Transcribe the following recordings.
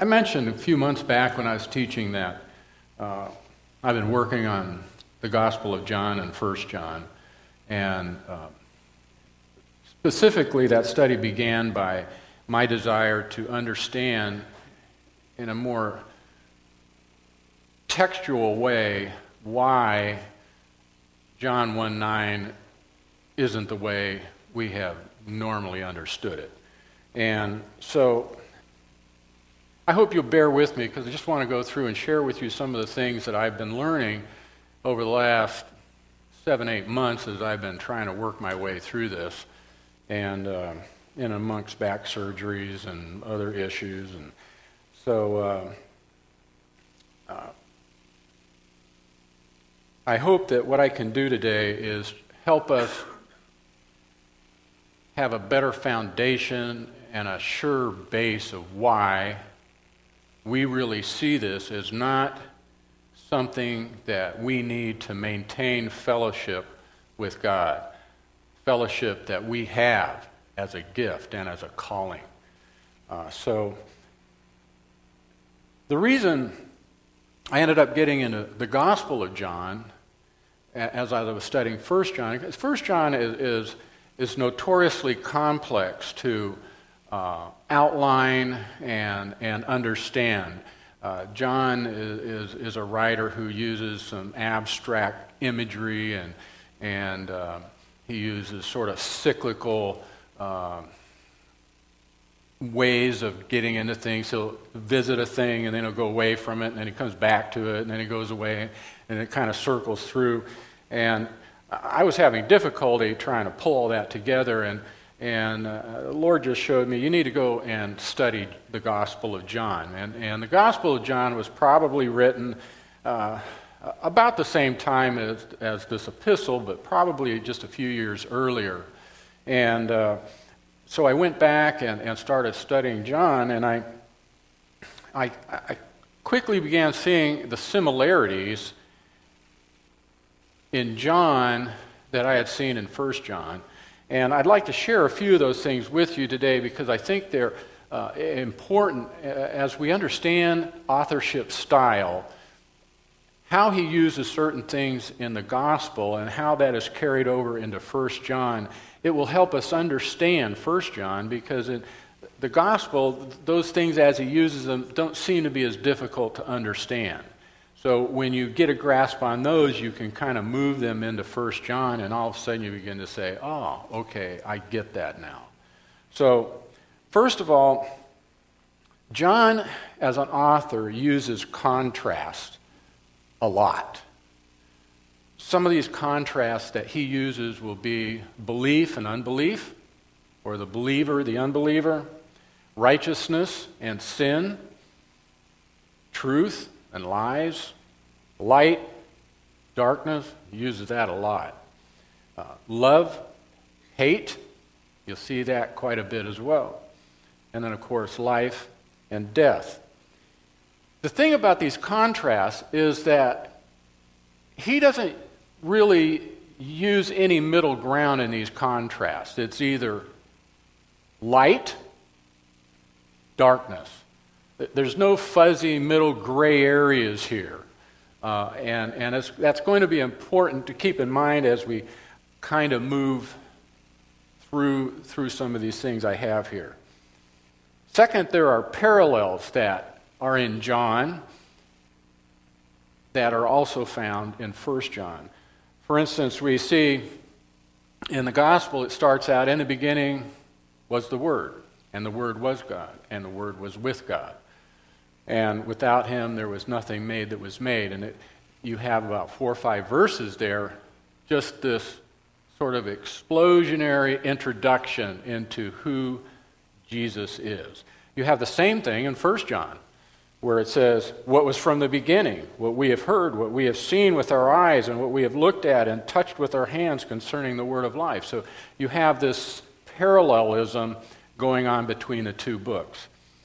I mentioned a few months back when I was teaching that I've been working on the Gospel of John and 1 John, and specifically that study began by my desire to understand in a more textual way why John 1:9 isn't the way we have normally understood it. And so I hope you'll bear with me because I just want to go through and share with you some of the things that I've been learning over the last 7-8 months as I've been trying to work my way through this, and in amongst back surgeries and other issues. And so I hope that what I can do today is help us have a better foundation and a sure base of why we really see this as not something that we need to maintain fellowship with God, fellowship that we have as a gift and as a calling. So the reason I ended up getting into the Gospel of John as I was studying 1 John, because 1 John is notoriously complex to outline and understand. John is a writer who uses some abstract imagery and he uses sort of cyclical ways of getting into things. He'll visit a thing and then he'll go away from it, and then he comes back to it, and then he goes away, and it kind of circles through. And I was having difficulty trying to pull all that together, and the Lord just showed me, you need to go and study the Gospel of John. And the Gospel of John was probably written about the same time as this epistle, but probably just a few years earlier. And so I went back and started studying John, and I quickly began seeing the similarities in John that I had seen in 1 John. And I'd like to share a few of those things with you today because I think they're important as we understand authorship style, how he uses certain things in the gospel and how that is carried over into 1 John. It will help us understand 1 John because in the gospel, those things as he uses them don't seem to be as difficult to understand. So when you get a grasp on those, you can kind of move them into 1 John, and all of a sudden you begin to say, oh, okay, I get that now. So first of all, John, as an author, uses contrast a lot. Some of these contrasts that he uses will be belief and unbelief, or the believer, the unbeliever, righteousness and sin, truth and lies, light, darkness, he uses that a lot. Love, hate, you'll see that quite a bit as well. And then, of course, life and death. The thing about these contrasts is that he doesn't really use any middle ground in these contrasts. It's either light, darkness. There's no fuzzy middle gray areas here. And that's going to be important to keep in mind as we kind of move through some of these things I have here. Second, there are parallels that are in John that are also found in 1 John. For instance, we see in the gospel it starts out, in the beginning was the Word, and the Word was God, and the Word was with God. And without him, there was nothing made that was made. And you have about 4 or 5 verses there, just this sort of explosionary introduction into who Jesus is. You have the same thing in 1 John, where it says, what was from the beginning, what we have heard, what we have seen with our eyes, and what we have looked at and touched with our hands concerning the word of life. So you have this parallelism going on between the two books.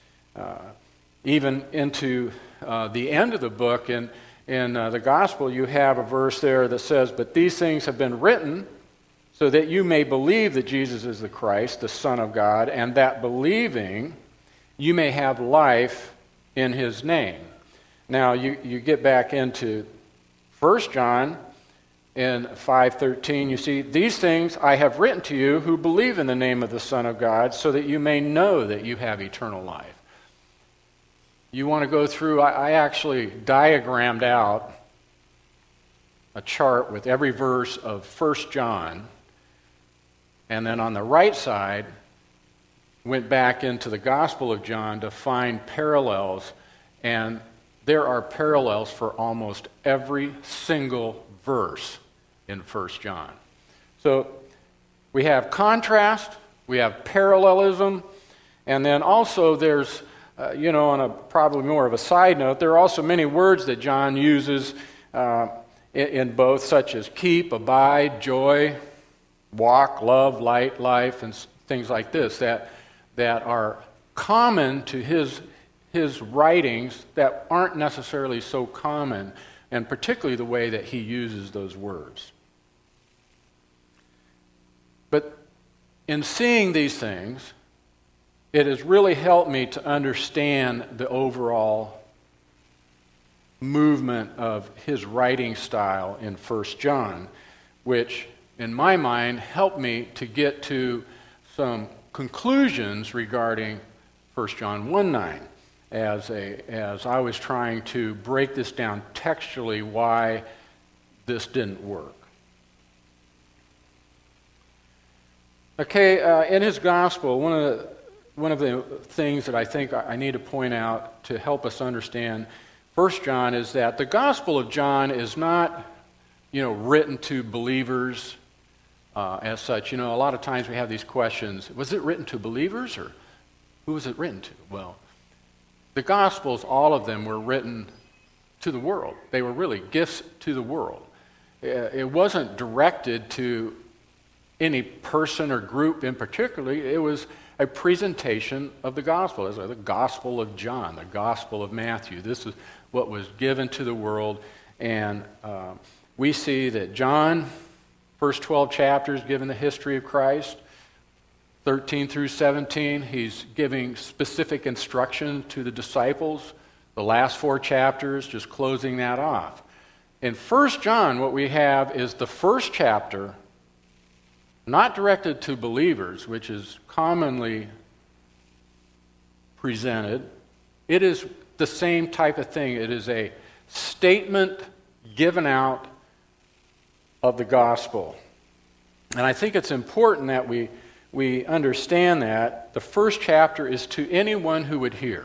Even into the end of the book, in the gospel, you have a verse there that says, but these things have been written so that you may believe that Jesus is the Christ, the Son of God, and that believing you may have life in his name. Now, you get back into 1 John in 5:13, you see, these things I have written to you who believe in the name of the Son of God, so that you may know that you have eternal life. You want to go through, I actually diagrammed out a chart with every verse of 1 John, and then on the right side, went back into the Gospel of John to find parallels, and there are parallels for almost every single verse in 1 John. So we have contrast, we have parallelism, and then also there's, on a probably more of a side note, there are also many words that John uses in both, such as keep, abide, joy, walk, love, light, life, and things like this that are common to his writings that aren't necessarily so common, and particularly the way that he uses those words. But in seeing these things, it has really helped me to understand the overall movement of his writing style in 1 John, which, in my mind, helped me to get to some conclusions regarding 1 John 1:9 as I was trying to break this down textually why this didn't work. Okay, in his gospel, one of the things that I think I need to point out to help us understand 1 John is that the Gospel of John is not, written to believers as such. A lot of times we have these questions, was it written to believers or who was it written to? Well, the Gospels, all of them, were written to the world. They were really gifts to the world. It wasn't directed to any person or group in particular. It was a presentation of the gospel, as the Gospel of John, the Gospel of Matthew. This is what was given to the world, and we see that John, first 12 chapters, given the history of Christ. 13 through 17, he's giving specific instruction to the disciples. The last 4 chapters, just closing that off. In 1 John, what we have is the first chapter, not directed to believers, which is commonly presented. It is the same type of thing. It is a statement given out of the gospel. And I think it's important that we understand that the first chapter is to anyone who would hear.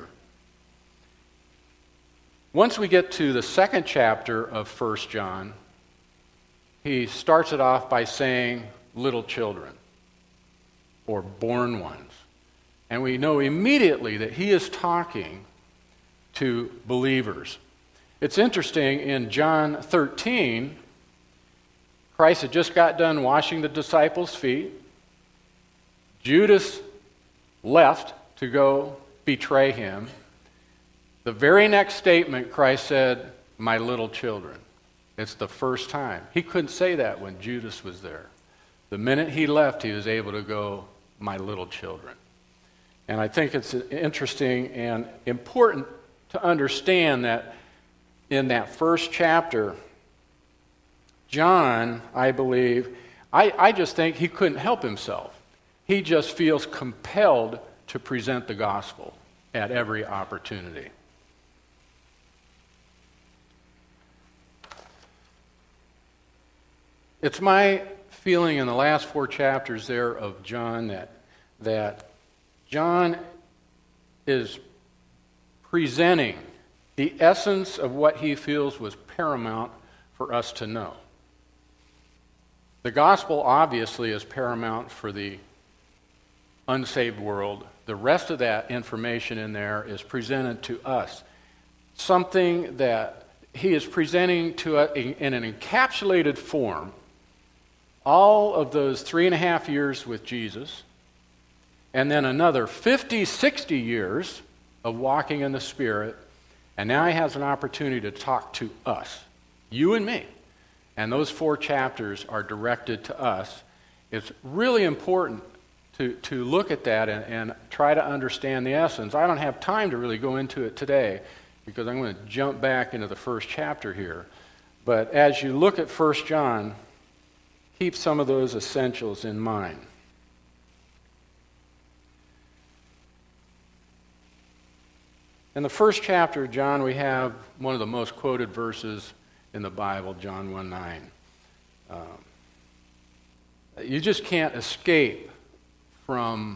Once we get to the second chapter of 1 John, he starts it off by saying, little children, or born ones. And we know immediately that he is talking to believers. It's interesting, in John 13, Christ had just got done washing the disciples' feet. Judas left to go betray him. The very next statement, Christ said, my little children. It's the first time. He couldn't say that when Judas was there. The minute he left, he was able to go, my little children. And I think it's interesting and important to understand that in that first chapter, John, I believe, I just think he couldn't help himself. He just feels compelled to present the gospel at every opportunity. It's my feeling in the last 4 chapters there of John that John is presenting the essence of what he feels was paramount for us to know. The gospel obviously is paramount for the unsaved world. The rest of that information in there is presented to us. Something that he is presenting to us in an encapsulated form, all of those 3.5 years with Jesus, and then another 50, 60 years of walking in the Spirit, and now he has an opportunity to talk to us, you and me. And those 4 chapters are directed to us. It's really important to look at that and try to understand the essence. I don't have time to really go into it today because I'm going to jump back into the first chapter here. But as you look at 1 John, keep some of those essentials in mind. In the first chapter of John, we have one of the most quoted verses in the Bible, John 1:9. You just can't escape from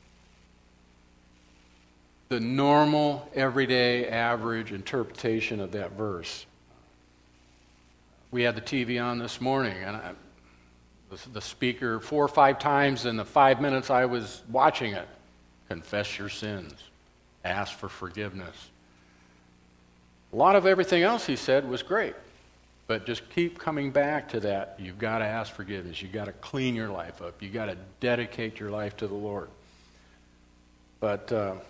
the normal, everyday, average interpretation of that verse. We had the TV on this morning, and the speaker 4 or 5 times in the 5 minutes I was watching it, confess your sins, ask for forgiveness. A lot of everything else he said was great, but just keep coming back to that. You've got to ask forgiveness. You've got to clean your life up. You've got to dedicate your life to the Lord. But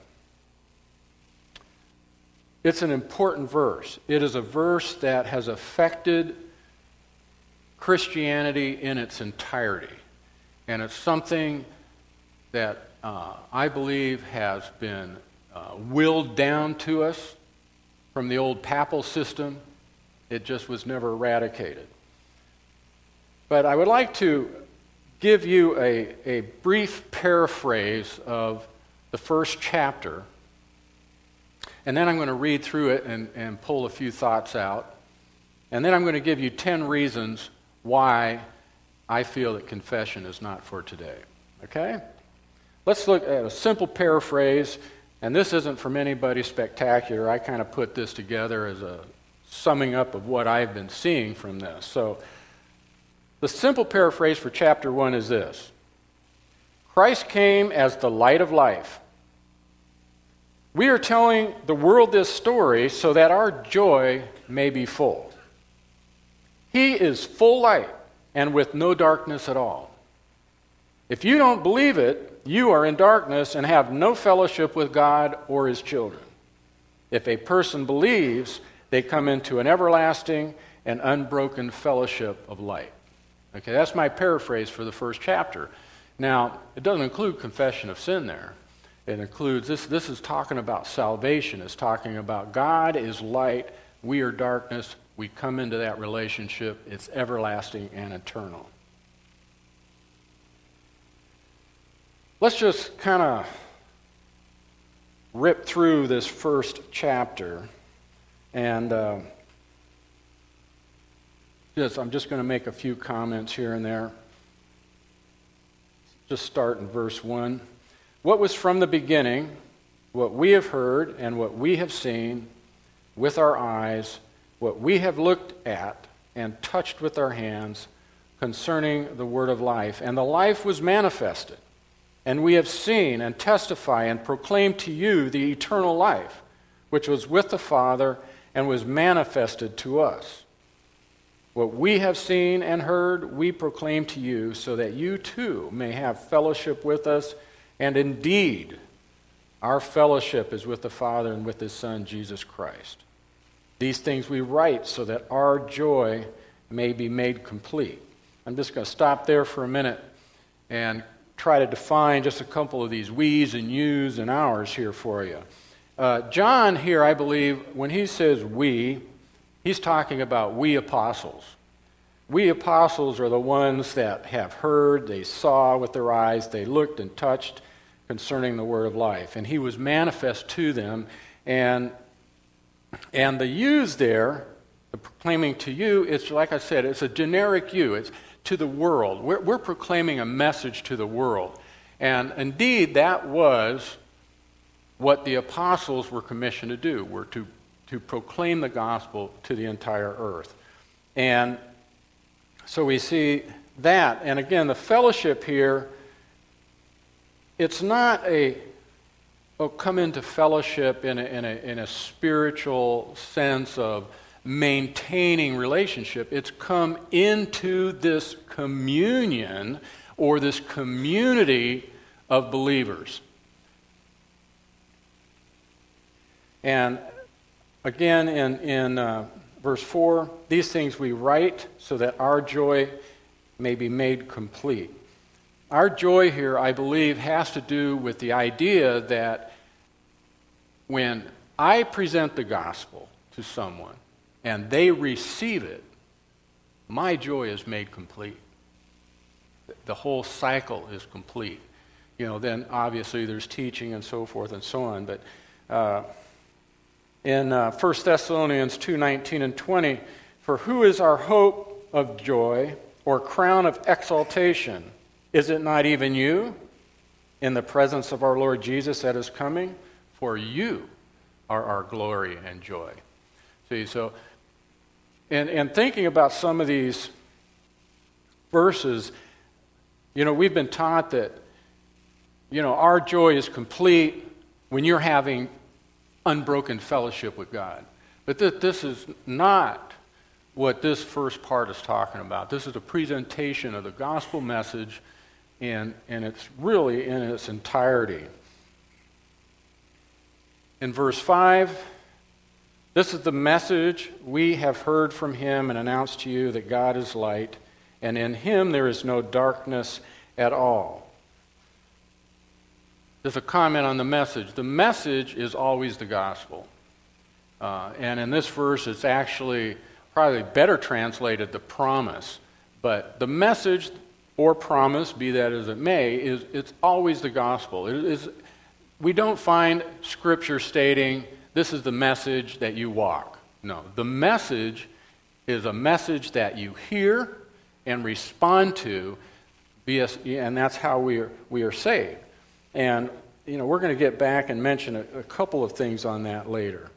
it's an important verse. It is a verse that has affected Christianity in its entirety. And it's something that I believe has been willed down to us from the old papal system. It just was never eradicated. But I would like to give you a brief paraphrase of the first chapter, and then I'm going to read through it and pull a few thoughts out. And then I'm going to give you 10 reasons why I feel that confession is not for today. Okay? Let's look at a simple paraphrase, and this isn't from anybody spectacular. I kind of put this together as a summing up of what I've been seeing from this. So the simple paraphrase for chapter 1 is this: Christ came as the light of life. We are telling the world this story so that our joy may be full. He is full light and with no darkness at all. If you don't believe it, you are in darkness and have no fellowship with God or His children. If a person believes, they come into an everlasting and unbroken fellowship of light. Okay, that's my paraphrase for the first chapter. Now, it doesn't include confession of sin there. It includes, this is talking about salvation. It's talking about God is light, we are darkness, we come into that relationship, it's everlasting and eternal. Let's just kind of rip through this first chapter, and I'm just going to make a few comments here and there. Just start in verse 1. What was from the beginning, what we have heard and what we have seen with our eyes, what we have looked at and touched with our hands concerning the word of life. And the life was manifested, and we have seen and testify and proclaim to you the eternal life, which was with the Father and was manifested to us. What we have seen and heard, we proclaim to you, so that you too may have fellowship with us. And indeed, our fellowship is with the Father and with His Son, Jesus Christ. These things we write so that our joy may be made complete. I'm just going to stop there for a minute and try to define just a couple of these we's and you's and ours here for you. John here, I believe, when he says we, he's talking about we apostles. We apostles are the ones that have heard, they saw with their eyes, they looked and touched concerning the word of life. And he was manifest to them. And the yous there, the proclaiming to you, it's like I said, it's a generic you. It's to the world. We're proclaiming a message to the world. And indeed, that was what the apostles were commissioned to do, were to proclaim the gospel to the entire earth. And so we see that. And again, the fellowship here, it's not come into fellowship in a spiritual sense of maintaining relationship. It's come into this communion or this community of believers. And again, in verse 4, these things we write so that our joy may be made complete. Our joy here, I believe, has to do with the idea that when I present the gospel to someone and they receive it, my joy is made complete. The whole cycle is complete. Then obviously there's teaching and so forth and so on. But in 1 Thessalonians 2:19 and 20, for who is our hope of joy or crown of exaltation? Is it not even you in the presence of our Lord Jesus at his coming? For you are our glory and joy. See, so, and thinking about some of these verses, we've been taught that, our joy is complete when you're having unbroken fellowship with God. But this is not what this first part is talking about. This is a presentation of the gospel message, and it's really in its entirety. In verse 5, this is the message we have heard from him and announced to you, that God is light, and in him there is no darkness at all. There's a comment on the message. The message is always the gospel. And in this verse, it's actually probably better translated the promise. But the message or promise, be that as it may, it's always the gospel. We don't find Scripture stating, this is the message that you walk. No, the message is a message that you hear and respond to, and that's how we are saved. And, we're going to get back and mention a couple of things on that later.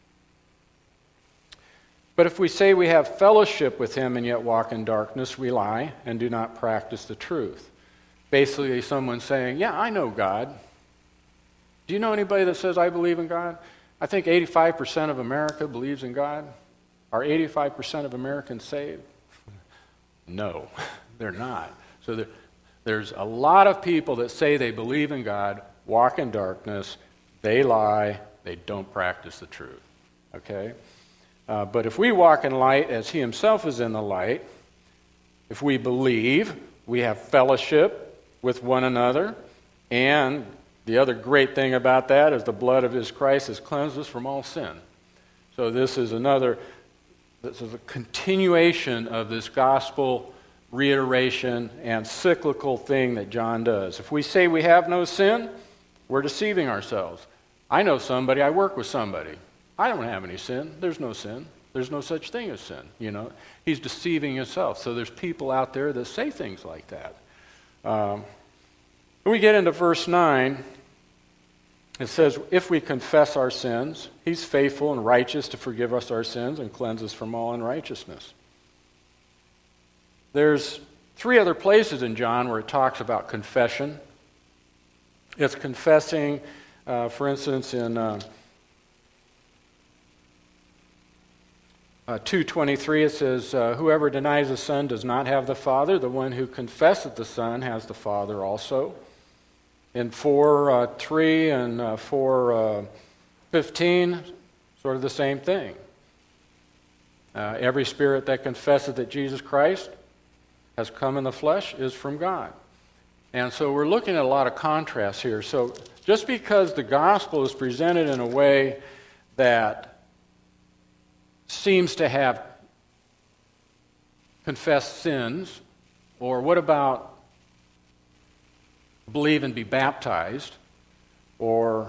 But if we say we have fellowship with him and yet walk in darkness, we lie and do not practice the truth. Basically, someone saying, yeah, I know God. Do you know anybody that says, I believe in God? I think 85% of America believes in God. Are 85% of Americans saved? No, they're not. So there's a lot of people that say they believe in God, walk in darkness, they lie, they don't practice the truth. Okay? But if we walk in light as he himself is in the light, if we believe, we have fellowship with one another, and the other great thing about that is the blood of his Christ has cleansed us from all sin. So this is a continuation of this gospel reiteration and cyclical thing that John does. If we say we have no sin, we're deceiving ourselves. I know somebody, I work with somebody. I don't have any sin. There's no sin. There's no such thing as sin. He's deceiving himself. So there's people out there that say things like that. When we get into verse 9, it says, if we confess our sins, he's faithful and righteous to forgive us our sins and cleanse us from all unrighteousness. There's 3 other places in John where it talks about confession. It's confessing, for instance, in 2:23 it says, whoever denies the Son does not have the Father. The one who confesseth the Son has the Father also. In 4:3 and 4:15, sort of the same thing. Every spirit that confesseth that Jesus Christ has come in the flesh is from God. And so we're looking at a lot of contrasts here. So just because the gospel is presented in a way that seems to have confessed sins, or what about believe and be baptized, or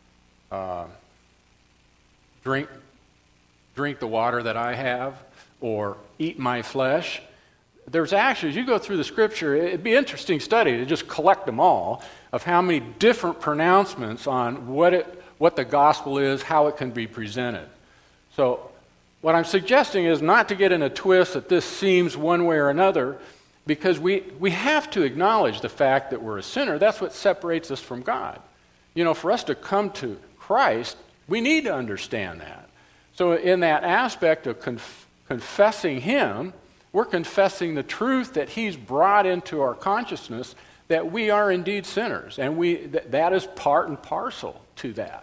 drink the water that I have, or eat my flesh. There's actually, as you go through the Scripture, it'd be an interesting study to just collect them all, of how many different pronouncements on what the gospel is, how it can be presented. So what I'm suggesting is not to get in a twist that this seems one way or another, because we have to acknowledge the fact that we're a sinner. That's what separates us from God. For us to come to Christ, we need to understand that. So in that aspect of confessing him, we're confessing the truth that he's brought into our consciousness, that we are indeed sinners, and that is part and parcel to that.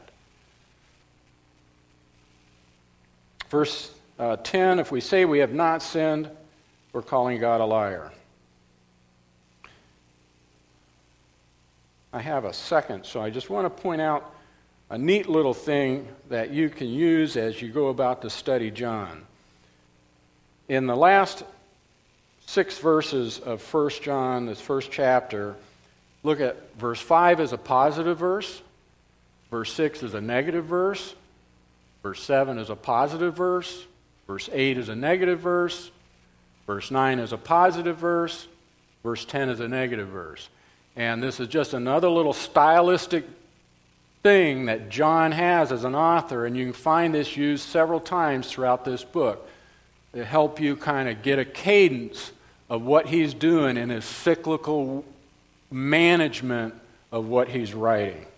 Verse 10, if we say we have not sinned, we're calling God a liar. I have a second, so I just want to point out a neat little thing that you can use as you go about to study John. In the last 6 verses of 1 John, this first chapter, look at verse 5 is a positive verse, verse 6 is a negative verse, verse 7 is a positive verse, verse 8 is a negative verse, verse 9 is a positive verse, verse 10 is a negative verse. And this is just another little stylistic thing that John has as an author, and you can find this used several times throughout this book to help you kind of get a cadence of what he's doing in his cyclical management of what he's writing.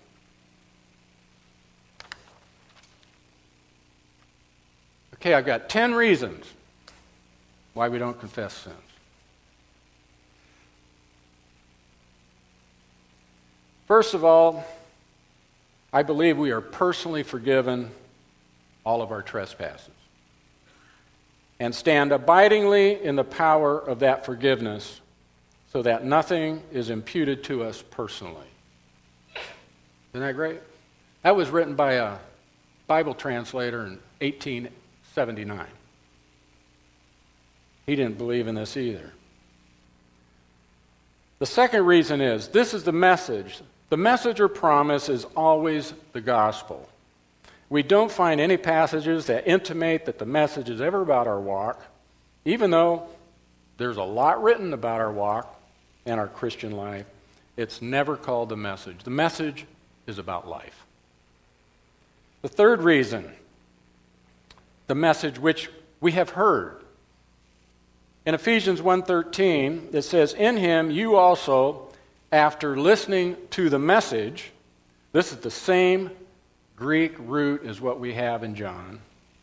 Okay, I've got 10 reasons why we don't confess sins. First of all, I believe we are personally forgiven all of our trespasses and stand abidingly in the power of that forgiveness so that nothing is imputed to us personally. Isn't that great? That was written by a Bible translator in 1879. He didn't believe in this either. The second reason is, this is the message. The message or promise is always the gospel. We don't find any passages that intimate that the message is ever about our walk, even though there's a lot written about our walk and our Christian life. It's never called the message. The message is about life. The third reason, the message which we have heard. In Ephesians 1:13, it says, "In him you also, after listening to the message," this is the same Greek root as what we have in John,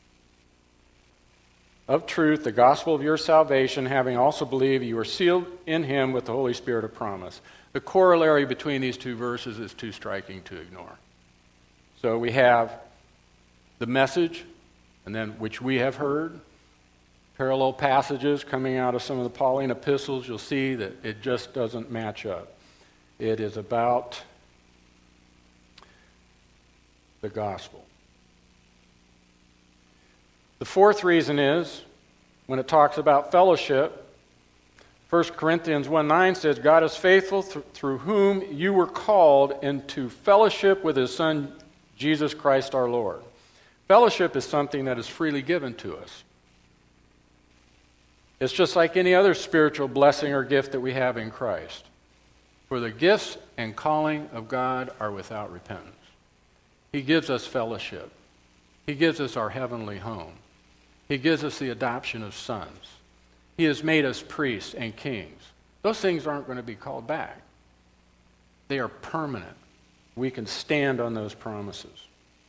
"of truth, the gospel of your salvation, having also believed, you are sealed in him with the Holy Spirit of promise." The corollary between these two verses is too striking to ignore. So we have the message, and then which we have heard, parallel passages coming out of some of the Pauline epistles. You'll see that it just doesn't match up. It is about the gospel. The fourth reason is, when it talks about fellowship, 1 Corinthians 1:9 says, "God is faithful through whom you were called into fellowship with his Son, Jesus Christ our Lord." Fellowship is something that is freely given to us. It's just like any other spiritual blessing or gift that we have in Christ. For the gifts and calling of God are without repentance. He gives us fellowship. He gives us our heavenly home. He gives us the adoption of sons. He has made us priests and kings. Those things aren't going to be called back. They are permanent. We can stand on those promises.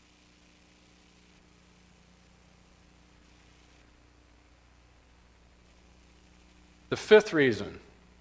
The fifth reason,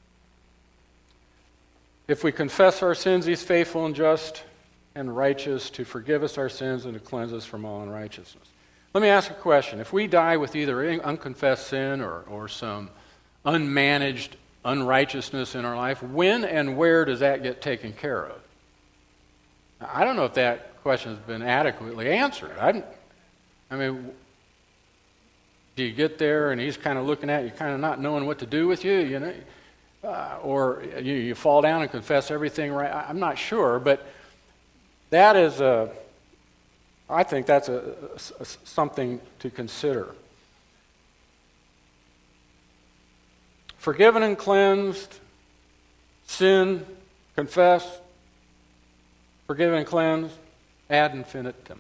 if we confess our sins, he's faithful and just and righteous to forgive us our sins and to cleanse us from all unrighteousness. Let me ask a question. If we die with either unconfessed sin or some unmanaged unrighteousness in our life, when and where does that get taken care of? I don't know if that question has been adequately answered. I mean, do you get there and he's kind of looking at you, kind of not knowing what to do with you, you know? Or you fall down and confess everything right? I'm not sure, but that is I think that's something to consider. Forgiven and cleansed, sin, confess, forgiven and cleansed, ad infinitum.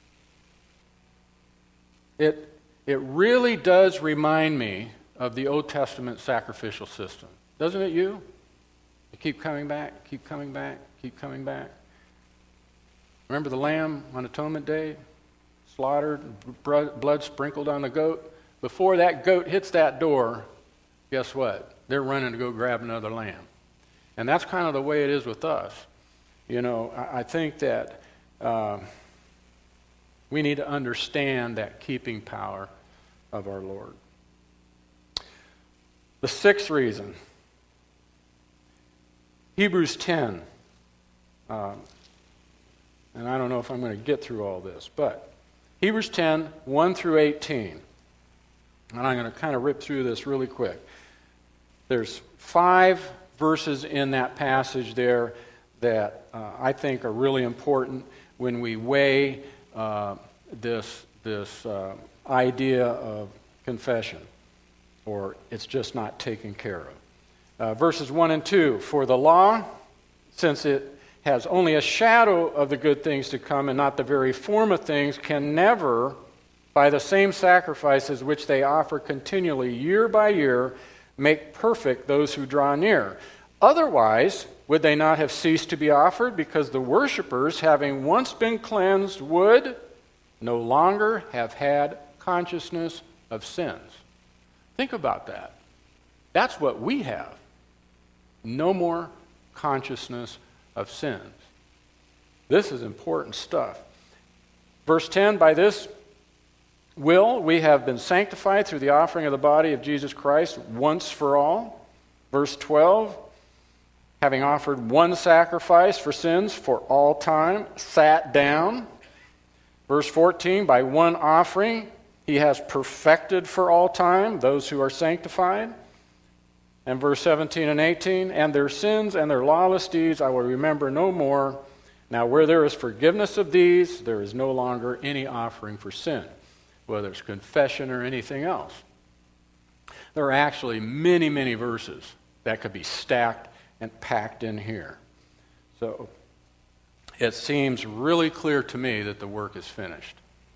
It really does remind me of the Old Testament sacrificial system. Doesn't it you? You keep coming back, keep coming back, keep coming back. Remember the lamb on Atonement Day? Slaughtered, blood sprinkled on the goat. Before that goat hits that door, guess what? They're running to go grab another lamb. And that's kind of the way it is with us. You know, I think that we need to understand that keeping power of our Lord. The sixth reason, Hebrews 10. And I don't know if I'm going to get through all this, but Hebrews 10, 1 through 18. And I'm going to kind of rip through this really quick. There's 5 verses in that passage there that I think are really important when we weigh this idea of confession, or it's just not taken care of. Verses 1 and 2, for the law, since it has only a shadow of the good things to come and not the very form of things, can never, by the same sacrifices which they offer continually year by year, make perfect those who draw near. Otherwise, would they not have ceased to be offered, because the worshippers, having once been cleansed, would no longer have had consciousness of sins? Think about that. That's what we have. No more consciousness of sins. This is important stuff. Verse 10, by this will we have been sanctified through the offering of the body of Jesus Christ once for all. Verse 12, having offered one sacrifice for sins for all time, sat down. Verse 14, by one offering he has perfected for all time those who are sanctified. And verse 17 and 18, and their sins and their lawless deeds I will remember no more. Now where there is forgiveness of these, there is no longer any offering for sin, whether it's confession or anything else. There are actually many, many verses that could be stacked and packed in here. So it seems really clear to me that the work is finished.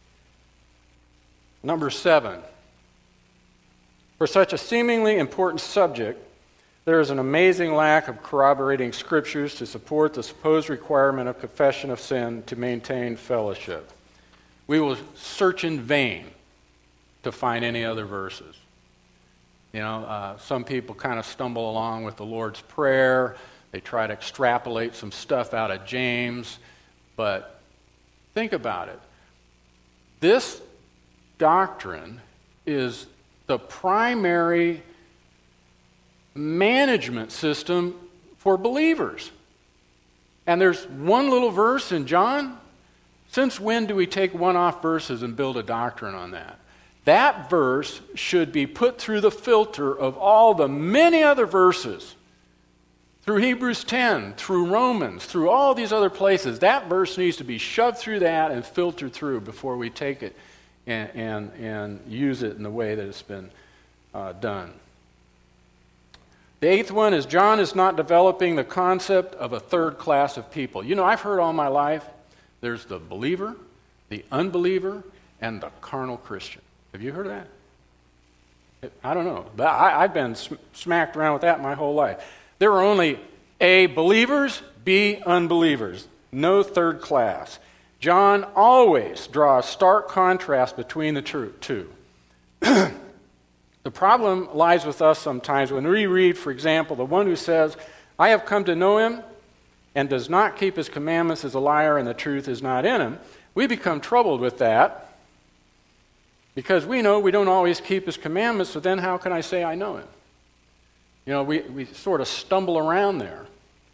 Number 7. For such a seemingly important subject, there is an amazing lack of corroborating scriptures to support the supposed requirement of confession of sin to maintain fellowship. We will search in vain to find any other verses. You know, some people kind of stumble along with the Lord's Prayer. They try to extrapolate some stuff out of James. But think about it. This doctrine is the primary management system for believers. And there's one little verse in John. Since when do we take one-off verses and build a doctrine on that? That verse should be put through the filter of all the many other verses. Through Hebrews 10, through Romans, through all these other places. That verse needs to be shoved through that and filtered through before we take it and use it in the way that it's been done. The 8th one is John is not developing the concept of a third class of people. You know, I've heard all my life, there's the believer, the unbeliever, and the carnal Christian. Have you heard of that? I don't know. But I've been smacked around with that my whole life. There are only A, believers, B, unbelievers. No third class. John always draws stark contrast between the two. The problem lies with us sometimes when we read, for example, the one who says, I have come to know him and does not keep his commandments is a liar and the truth is not in him. We become troubled with that because we know we don't always keep his commandments, so then how can I say I know him? You know, we sort of stumble around there.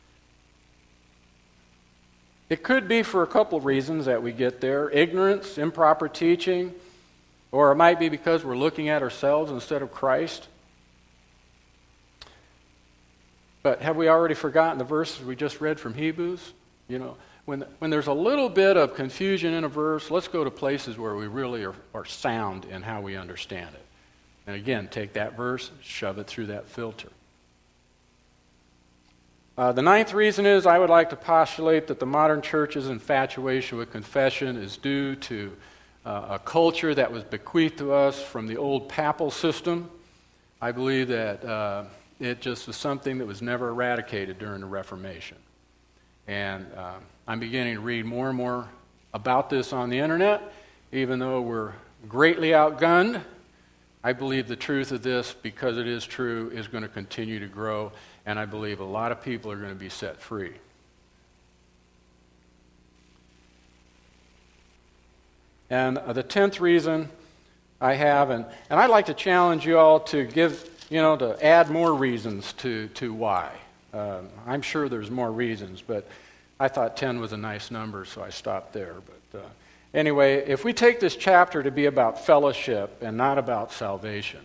It could be for a couple of reasons that we get there. Ignorance, improper teaching, or it might be because we're looking at ourselves instead of Christ. But have we already forgotten the verses we just read from Hebrews? You know, when there's a little bit of confusion in a verse, let's go to places where we really are sound in how we understand it. And again, take that verse, shove it through that filter. The 9th reason is I would like to postulate that the modern church's infatuation with confession is due to a culture that was bequeathed to us from the old papal system. I believe that it just was something that was never eradicated during the Reformation. And I'm beginning to read more and more about this on the internet. Even though we're greatly outgunned, I believe the truth of this, because it is true, is going to continue to grow. And I believe a lot of people are going to be set free. And the 10th reason I have, and I'd like to challenge you all to to add more reasons to why. I'm sure there's more reasons, but I thought 10 was a nice number, so I stopped there. But anyway, if we take this chapter to be about fellowship and not about salvation,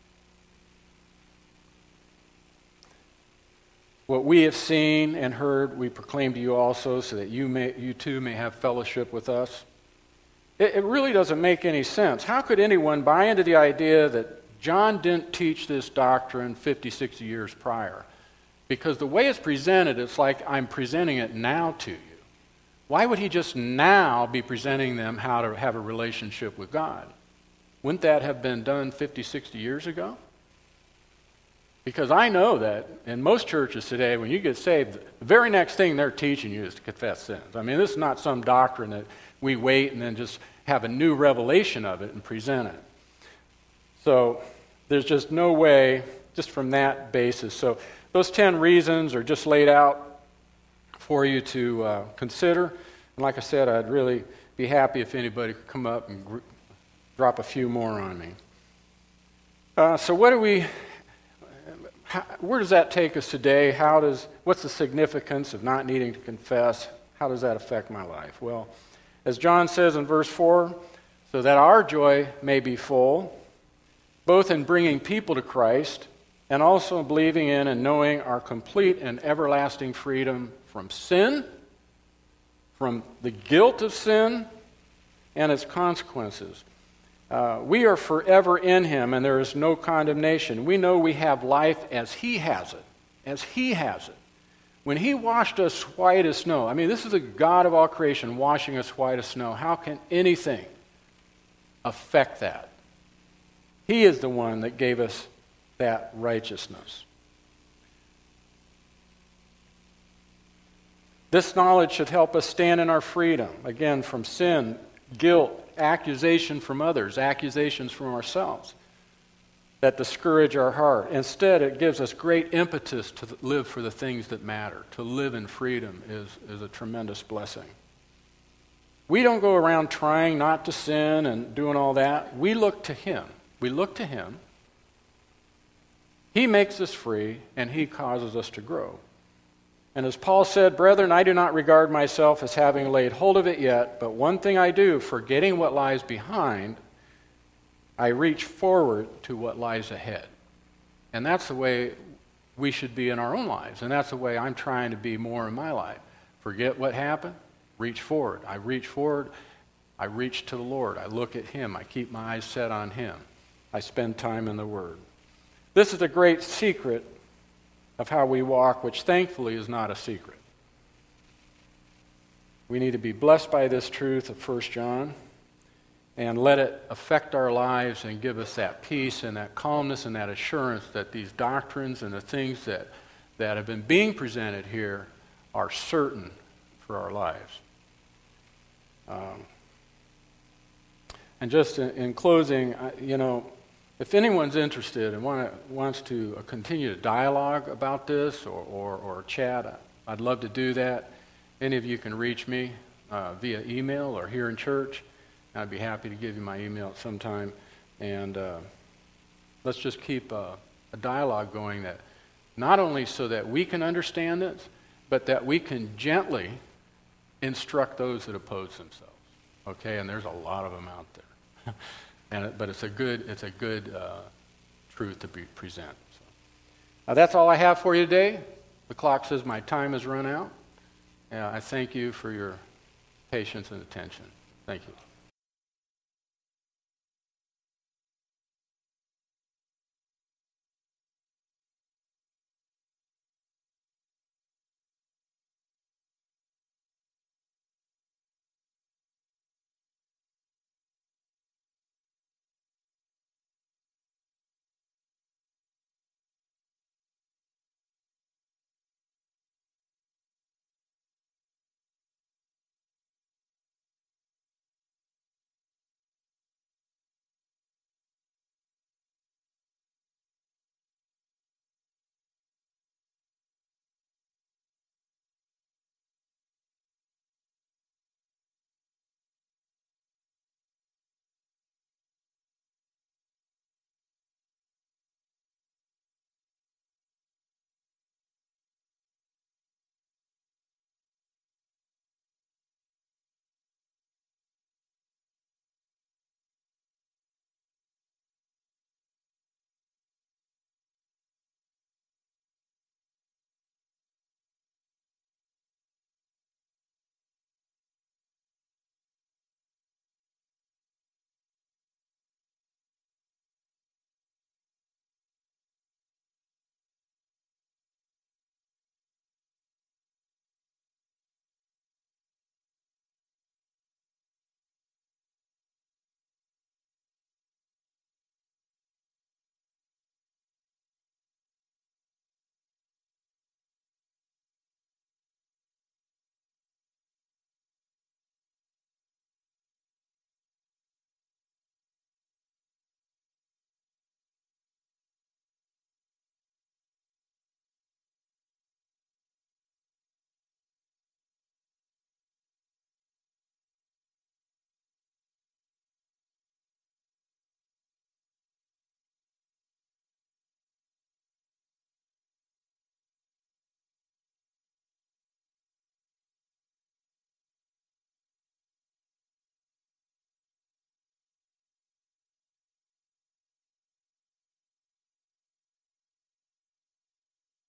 what we have seen and heard, we proclaim to you also, so that you too may have fellowship with us. It really doesn't make any sense. How could anyone buy into the idea that John didn't teach this doctrine 50, 60 years prior? Because the way it's presented, it's like I'm presenting it now to you. Why would he just now be presenting them how to have a relationship with God? Wouldn't that have been done 50, 60 years ago? Because I know that in most churches today, when you get saved, the very next thing they're teaching you is to confess sins. I mean, this is not some doctrine that we wait and then just have a new revelation of it and present it. So there's just no way, just from that basis. So those 10 reasons are just laid out for you to consider. And like I said, I'd really be happy if anybody could come up and drop a few more on me. So where does that take us today? What's the significance of not needing to confess? How does that affect my life? Well, as John says in verse 4, so that our joy may be full, both in bringing people to Christ and also in believing in and knowing our complete and everlasting freedom from sin, from the guilt of sin, and its consequences. We are forever in him, and there is no condemnation. We know we have life as he has it. As he has it. When he washed us white as snow, I mean, this is the God of all creation washing us white as snow. How can anything affect that? He is the one that gave us that righteousness. This knowledge should help us stand in our freedom, again, from sin, guilt, accusation from others, accusations from ourselves that discourage our heart. Instead, it gives us great impetus to live for the things that matter. To live in freedom is a tremendous blessing. We don't go around trying not to sin and doing all that. We look to him. We look to him. He makes us free, and he causes us to grow. And as Paul said, brethren, I do not regard myself as having laid hold of it yet, but one thing I do, forgetting what lies behind, I reach forward to what lies ahead. And that's the way we should be in our own lives. And that's the way I'm trying to be more in my life. Forget what happened, reach forward. I reach forward, I reach to the Lord. I look at him. I keep my eyes set on him. I spend time in the Word. This is the great secret of how we walk, which thankfully is not a secret. We need to be blessed by this truth of 1 John and let it affect our lives and give us that peace and that calmness and that assurance that these doctrines and the things that have been being presented here are certain for our lives. And just in closing, if anyone's interested and wants to continue to dialogue about this or chat, I'd love to do that. Any of you can reach me via email or here in church. I'd be happy to give you my email at some time. And let's just keep a dialogue going, that not only so that we can understand it, but that we can gently instruct those that oppose themselves. Okay, and there's a lot of them out there. But it's a good truth to present. So, that's all I have for you today. The clock says my time has run out. I thank you for your patience and attention. Thank you.